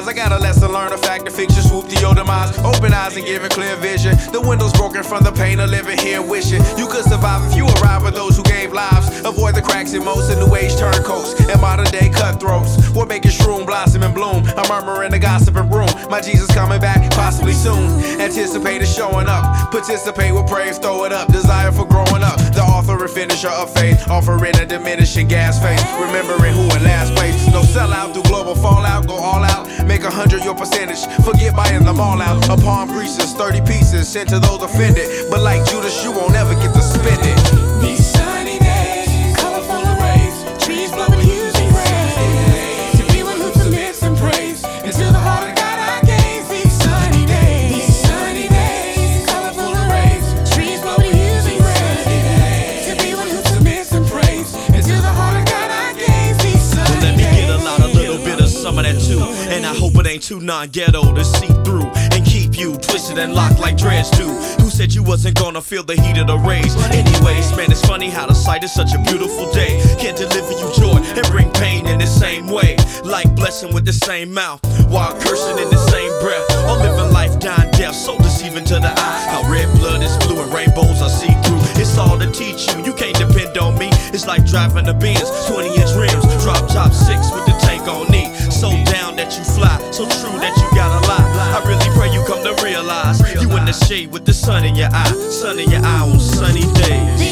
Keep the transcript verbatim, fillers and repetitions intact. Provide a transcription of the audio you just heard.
eyes. I got a lesson learned, a fact to fix your swoop to your demise. Open eyes and giving clear vision. The windows broken from the pain of living here wishing you could survive if you arrive with those who gave lives. Avoid the cracks in most of new age turncoats and modern day cutthroats. We're making shroom blossom and bloom. I'm murmuring the gossiping room. My Jesus coming back, possibly soon. Anticipate it showing up. Participate with praise, throw it up. Desire for growing up. The author and finisher of faith. Offering a diminishing gas face. Remembering who in last place. No sellout through global fallout. Go all out. Make a hundred your percentage. Forget buying them all out. Upon breaches, thirty pieces sent to those offended. But like Judas, you won't ever get to spend it. These sunny days, colorful arrays, trees blowing hues and grays. To be one who submits and prays into the heart of God I gaze. These sunny days, these sunny days, colorful arrays, trees blowing hues and grays. To be one who submits and prays into the heart of God I gaze. These sunny days. Well, let me get a lot, a little bit of some of that too. And I hope it ain't too non-ghetto to see through and keep you twisted and locked like dreads do. Who said you wasn't gonna feel the heat of the rays? Anyways, man, it's funny how the sight is such a beautiful day. Can't deliver you joy and bring pain in the same way. Like blessing with the same mouth while cursing in the same breath. Or living life, dying death, so deceiving to the eye. How red blood is blue and rainbows are see through. It's all to teach you, you can't depend on me. It's like driving the Benz, twenty inch rims, drop top six with the tank on knee. So down that you fly, so true that you got a lot. I really pray you come to realize you in the shade with the sun in your eye, sun in your eye on sunny days.